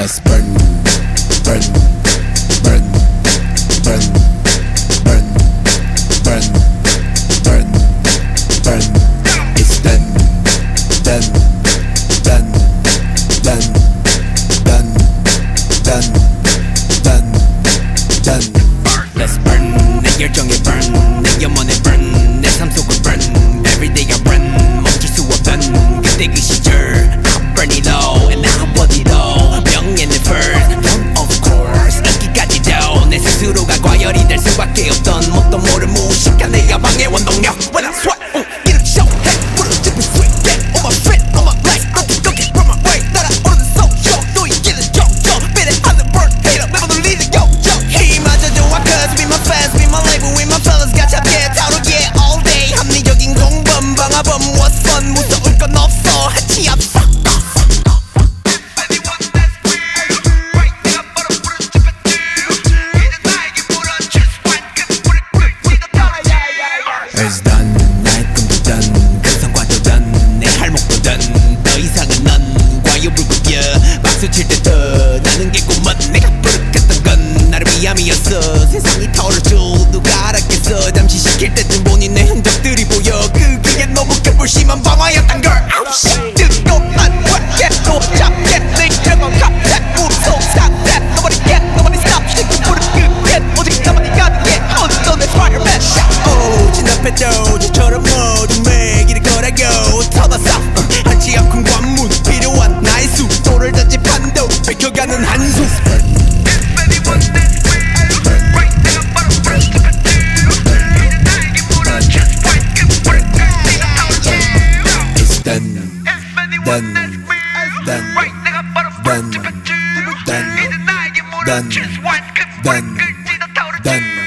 Let's burn, burn, burn, burn, burn, burn, burn, burn. It's done, done, done, done, done, done, done, done. Let's burn. 내 열정에 burn, 내 영혼에 burn, 내 삶 속을 burn. Everyday I run, 멈출 수 없던 그때 그 시절. I burn it all and I want it all. 명예는 first, of course. 인기까지도 내 스스로가 과열이 될 수밖에 없던 뭣도 모를 무식한 내 야망의 원동력. When I sweat, 이름 show, hey, 부르짖은 sweet, get on my feet, on my legs, 꺾이 from my way. 따라오르는 social, 또 이기는 정정. 비례 하는 burn, hater, 매번 울리는 요정. 힘마저 좋아, cause be my fans, be my label, with my fellas, 가차게 타오르게 all day. 합리적인 공범, 방화범, what's fun, 무서울 건 없어, 하치 없어. It's done, 나의 꿈도 done, 그 성과도 done, 내 할목도 done. 더 이상은 넌 과욕을 구겨 박수 칠 때 더 나는 게 꿈은 내가 부르겠던 건 나를 위함이었어. 세상이 타오르죠 누가 알았겠어. 잠시 시킬 때쯤 보니 내 흔적들이 보여. 그게 너무 극불심한 방화였단 걸. 뜨겁만 꽉깨고 잡게 내 경험 갑작 무서운 상태. Nobody get, nobody stop. 시kin 부른 그게 오직 나만이 가능해. 어떤 내 fireman shot. 진압해도 저처럼 모든 매기를 거라고 터졌어. 한치 앞큰 관문 필요한 나의 수도를 전집한도 뺏겨가는 한숨. It's done, done, done, done, done, done, done, done.